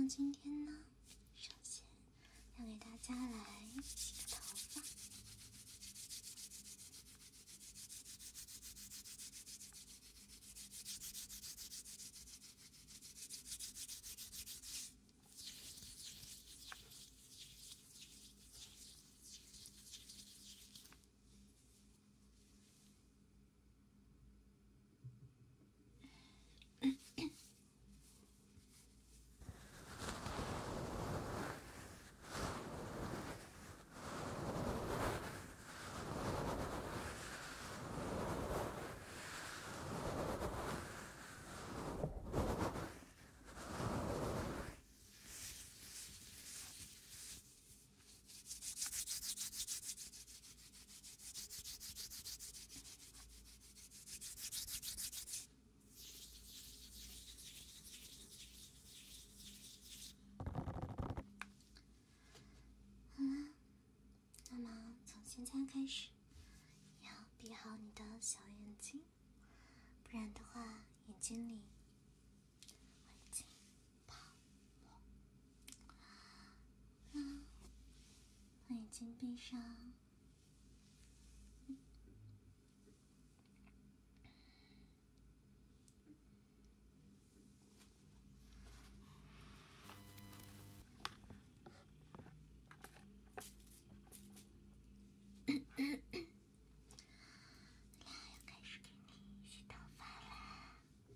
今天呢，首先要给大家来洗个头发。那么从现在开始，要闭好你的小眼睛，不然的话，眼睛里会进泡沫。把眼睛闭上。要开始给你洗头发啦。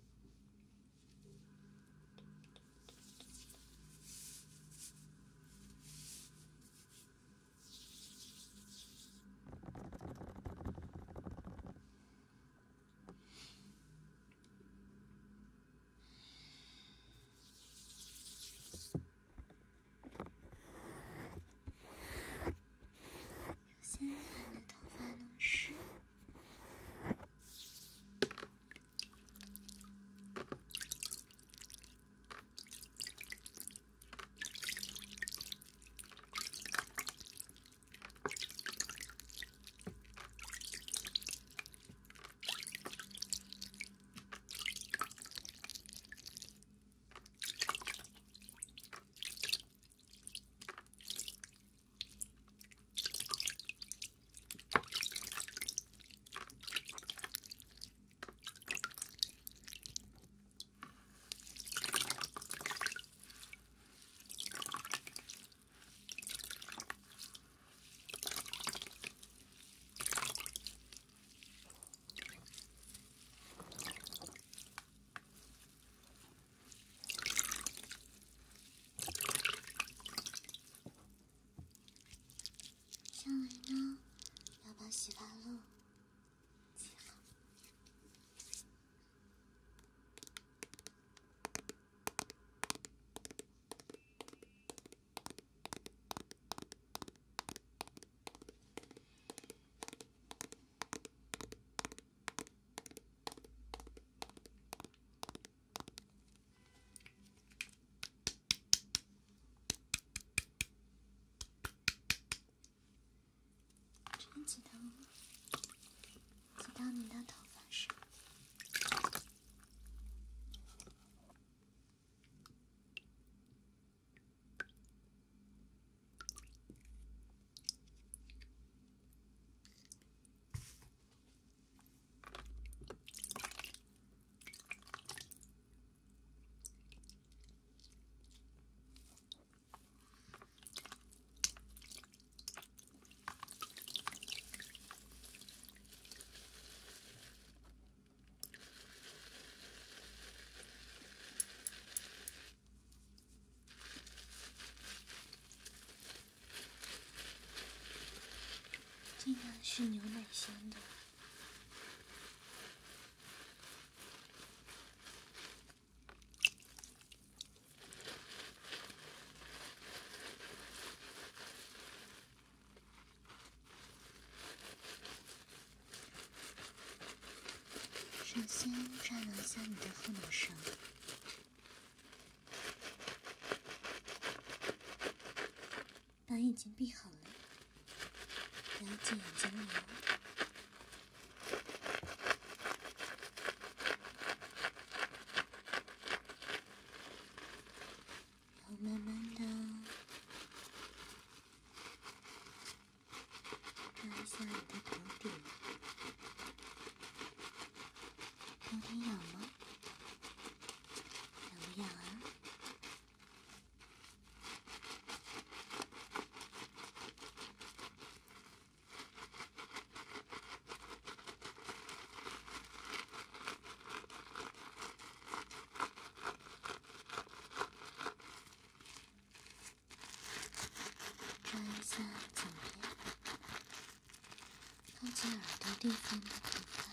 首先把你的头发弄湿。下来呢，要把洗发露挤好。挤到你的头发上。这个是牛奶香的。首先抓挠一下你的后脑勺，把眼睛闭好了，不要进眼睛里哦。然后慢慢的抓一下你的头顶，头顶痒吗？痒不痒啊？抓一下左边靠近耳朵地方的头发，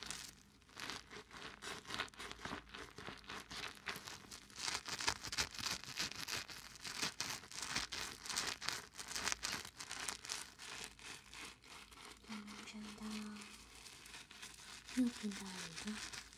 慢慢转到右边的耳朵。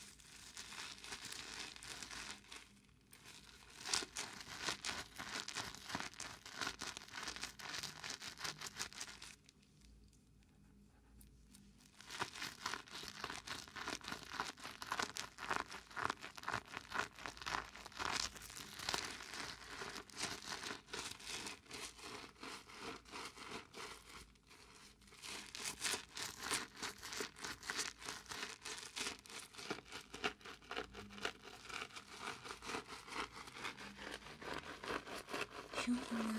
舒服吗？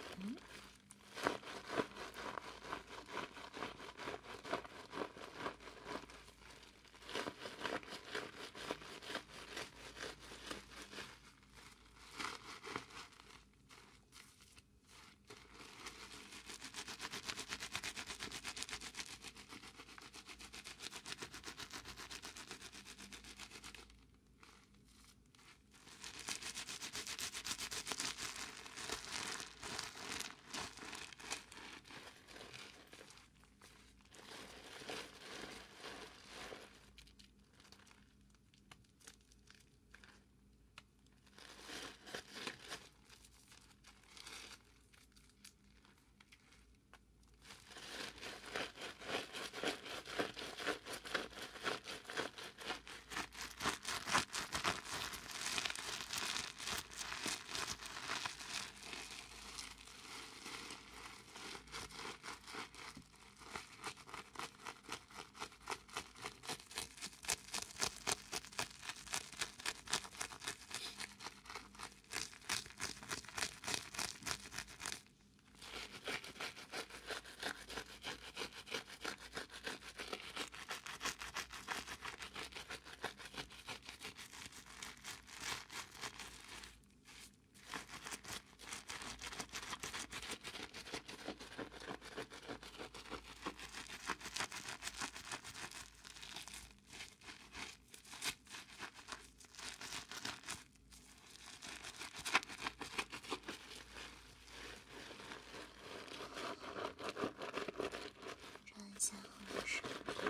抓一下后手。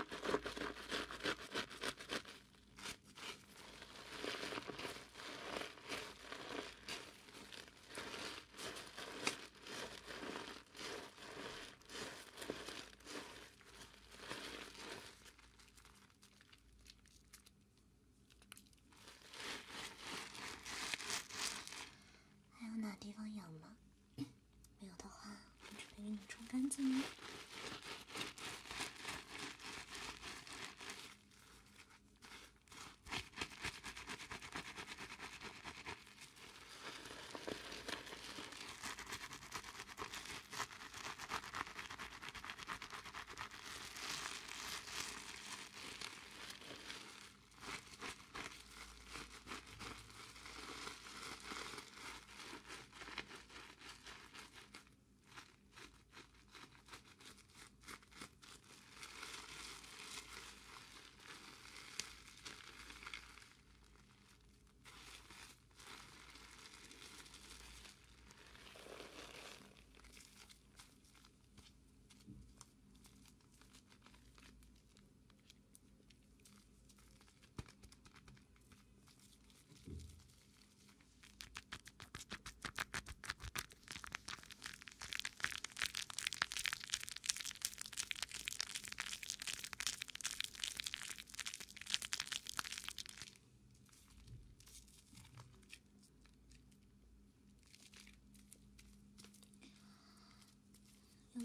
还有哪地方痒吗？没有的话，我准备给你冲干净了。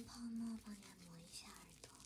泡沫帮你按摩一下耳朵。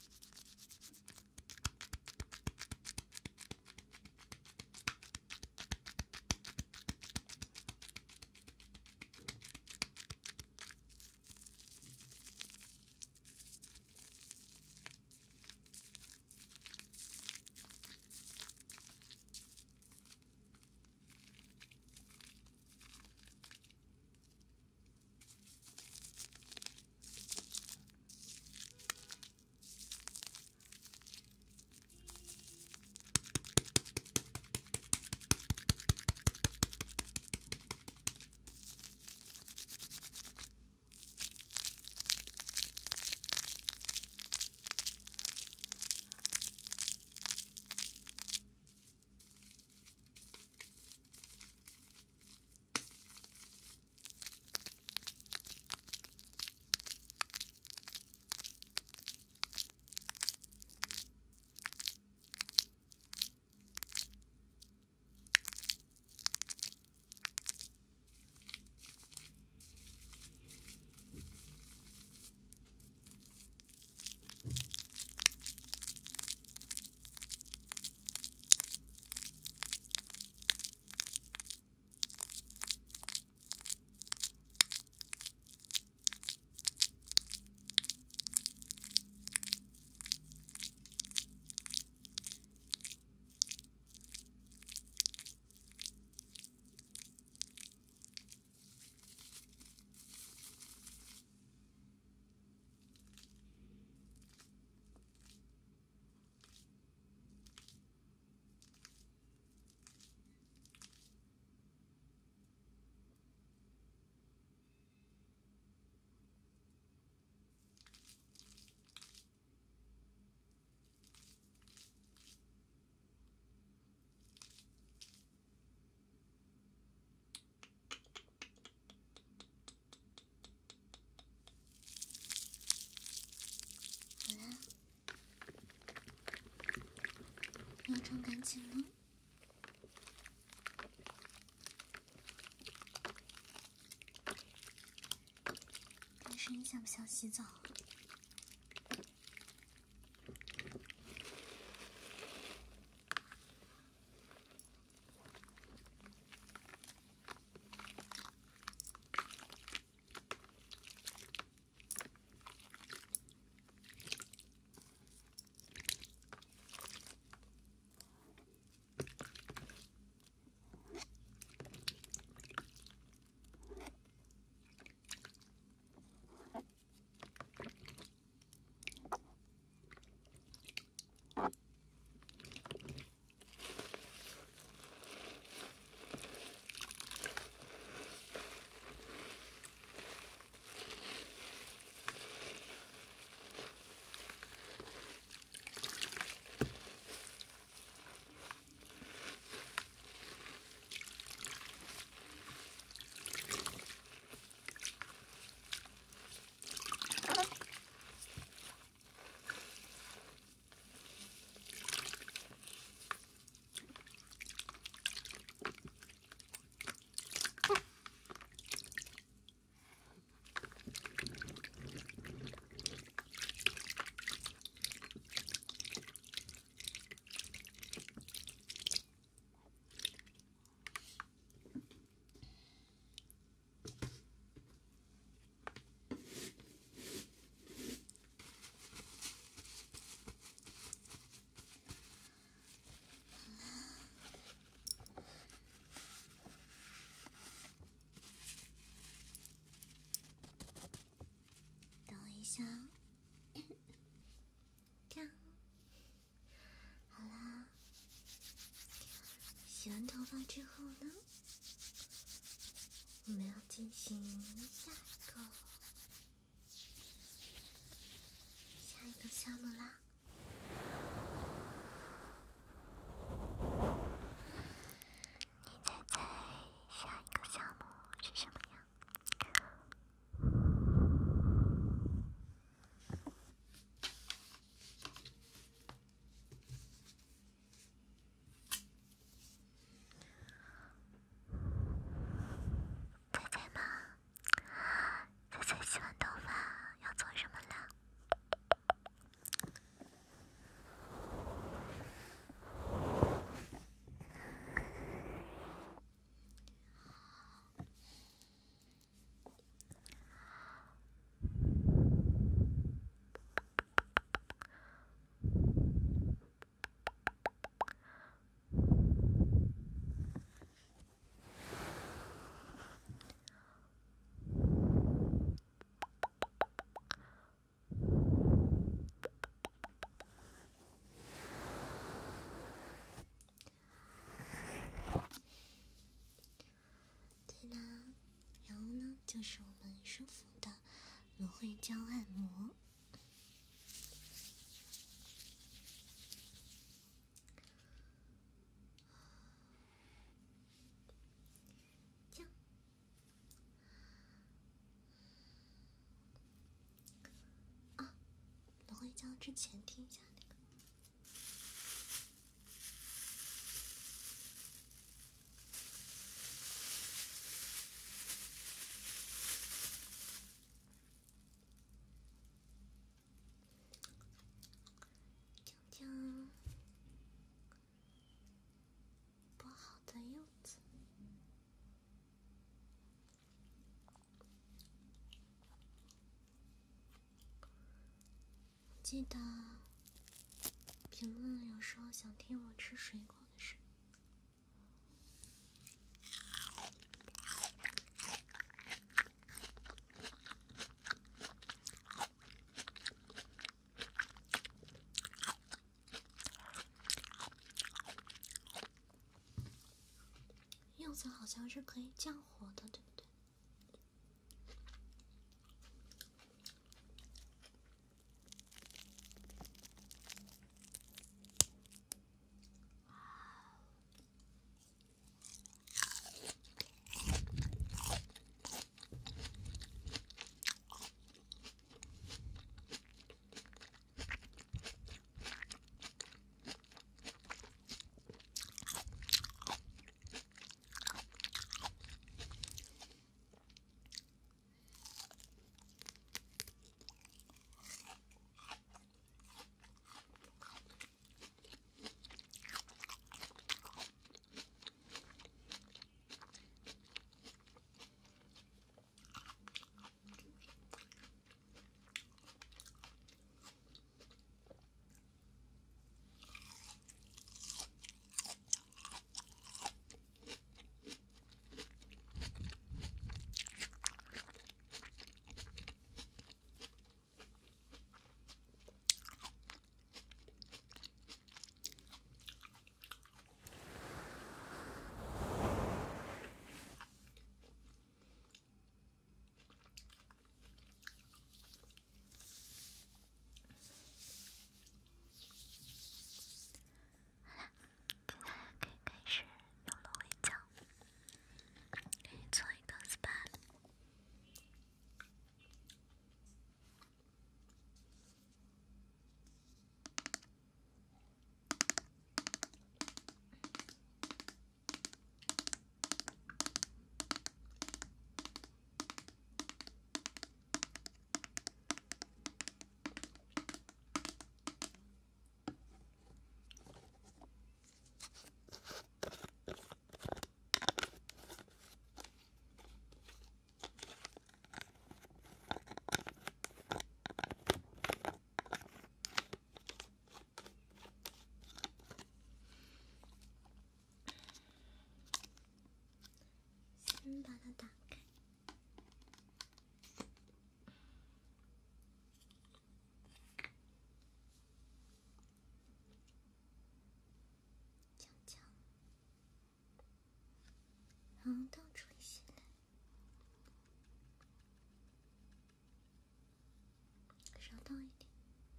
要冲干净了。但是你想不想洗澡？下，这样，好啦。洗完头发之后呢，我们要进行下一个项目啦。你猜猜下一个项目是什么呀？猜猜嘛，猜猜洗完头发要做什么？ 就是我们舒服的芦荟胶按摩。这样啊，芦荟胶之前听一下那个。这样剥好的柚子，记得评论里有说想听我吃水果的事。柚子好像是可以降火的，对不对？先把它打开。强强，然后倒出一些来，少倒一点，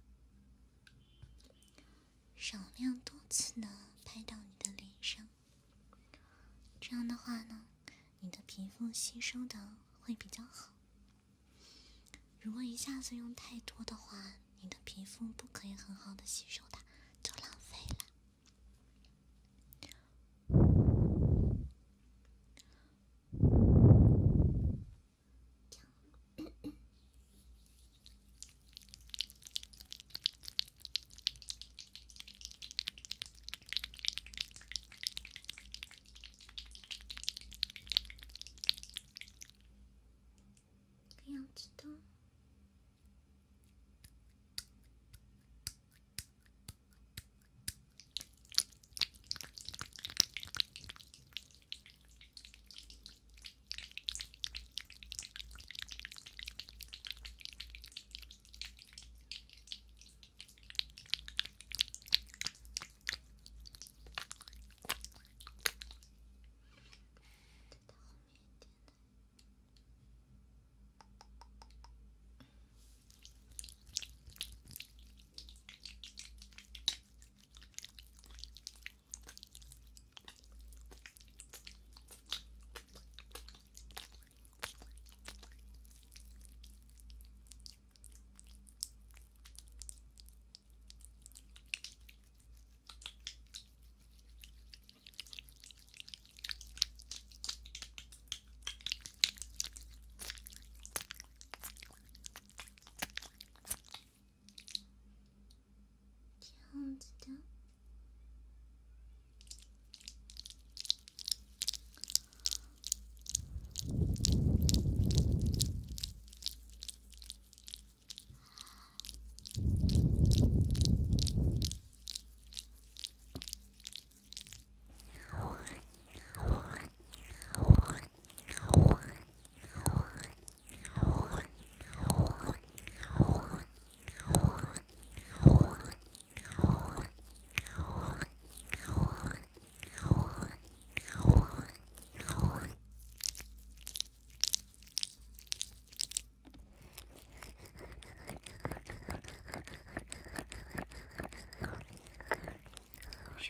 少量多次的拍到你的脸上。这样的话呢，你的皮肤吸收的会比较好。如果一下子用太多的话，你的皮肤不可以很好的吸收它，就浪费了。这个样子的。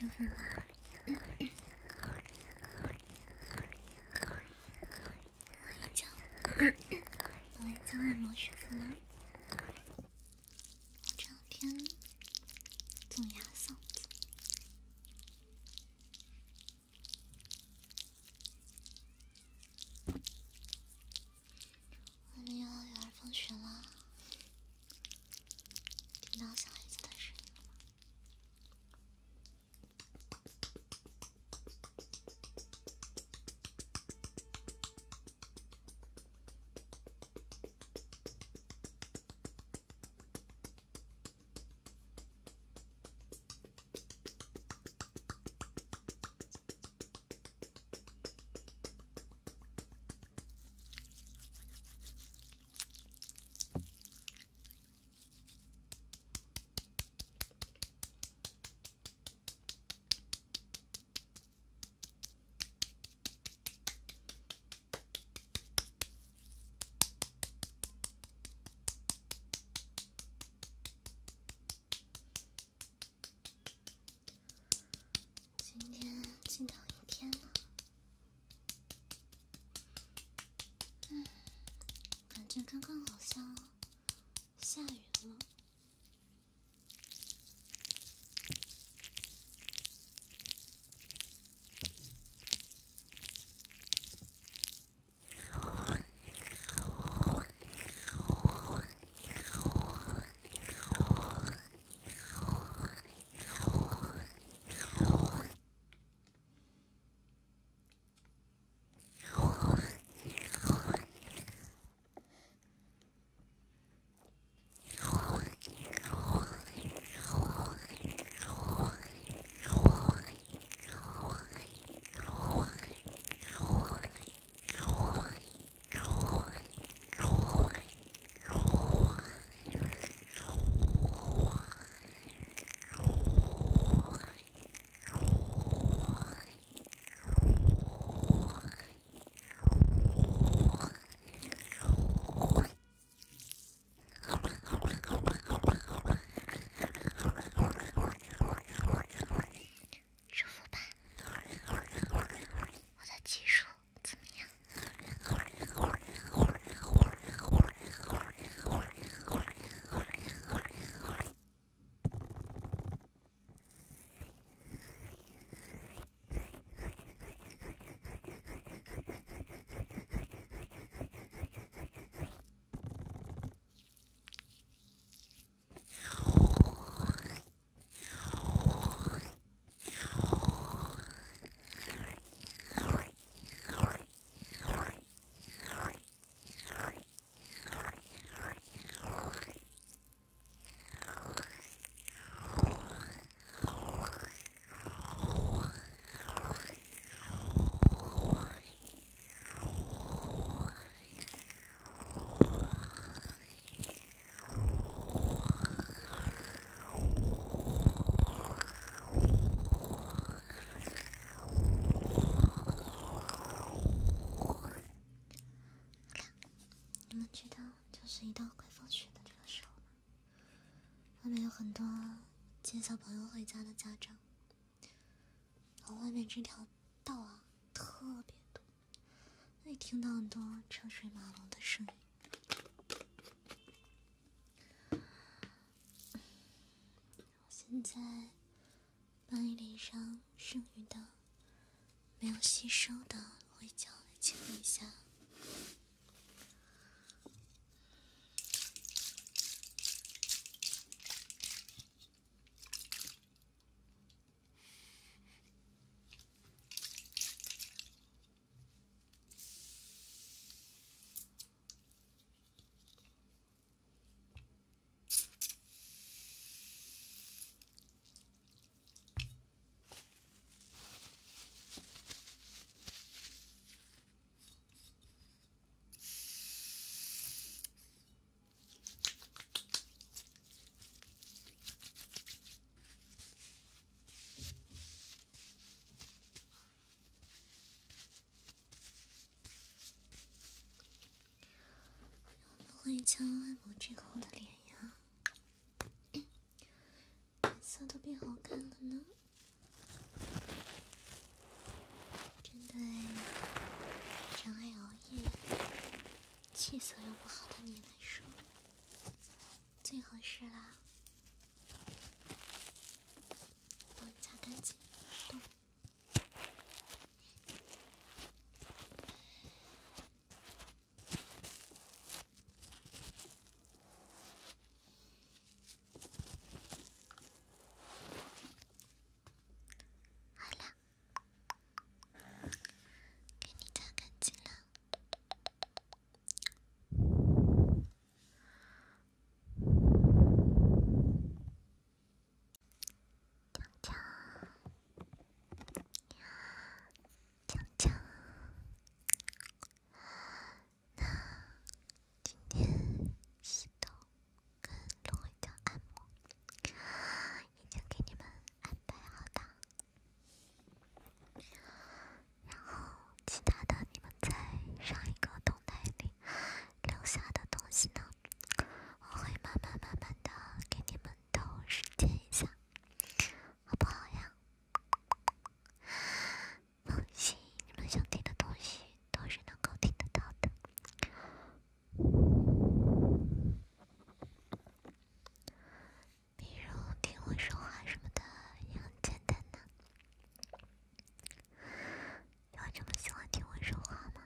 舒服吗？我来教按摩舒服吗？我这两天总压嗓子。外面又要幼儿放学了，听到小孩子的声音了吗？今天进堂一天了，感觉刚刚好像下雨了。舒服吧？我的技术怎么样？你们知道，就是一到快放学的这个时候吗？外面有很多接小朋友回家的家长，然后外面这条道啊特别多，可以听到很多车水马龙的声音。现在把你脸上剩余的、没有吸收的灰胶来清理一下。会将按摩之后的脸呀，颜色都变好看了呢。 气色又不好的你来说，最合适啦。帮你擦干净，动。好啦，给你擦干净了。讲讲，那今天洗头跟芦荟胶按摩已经给你们安排好了，然后其他的你们在上一个动态里留下的东西呢，我会慢慢的给你们都实践一下，好不好呀？放心，你们想听的东西都是能够听得到的。比如听我说话什么的也很简单呢。有这么喜欢听我说话吗？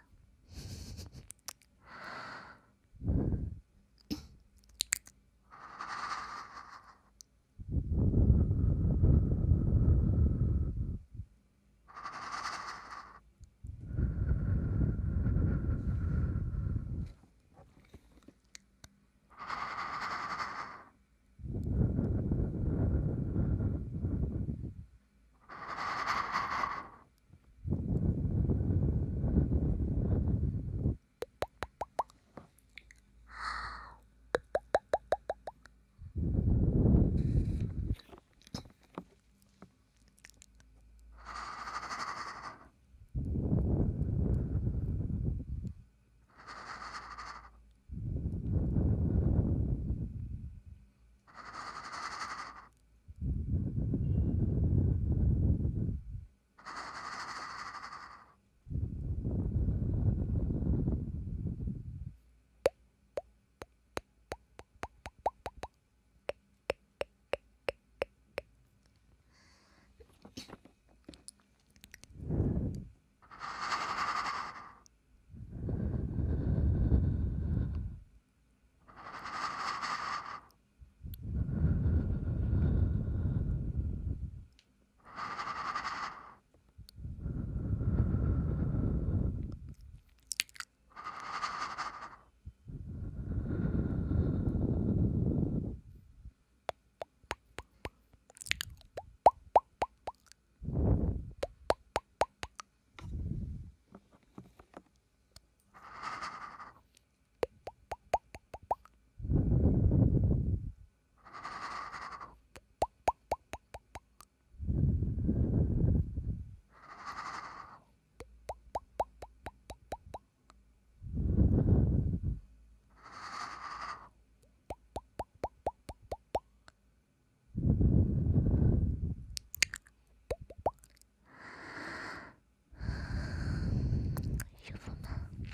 舒服吗？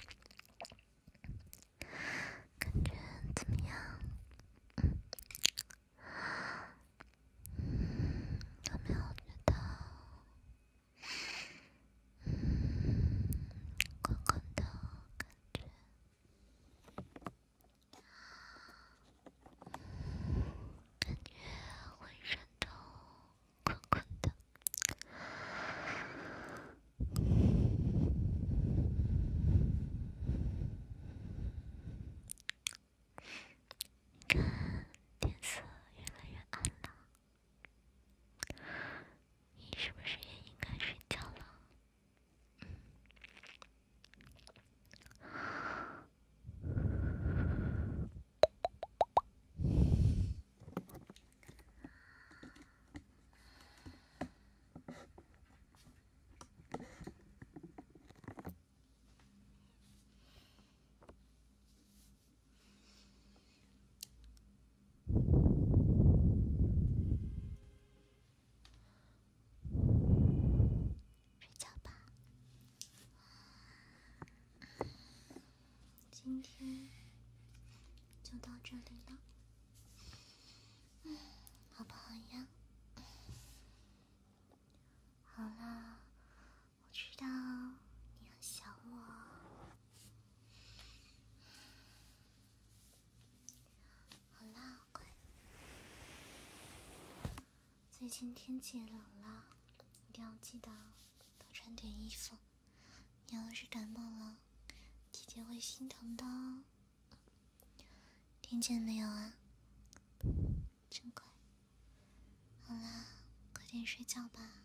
感觉怎么样？有没有觉得困困的感觉？感觉浑身都困困的。看，天色越来越暗了，你是不是也应该睡觉了？睡觉吧。现今天就到这里了。好不好呀？好啦，我知道你很想我。好啦，乖。最近天气也冷了，一定要记得多穿点衣服。你要是感冒了，姐姐会心疼的哦。听见没有啊？真乖。好啦，快点睡觉吧。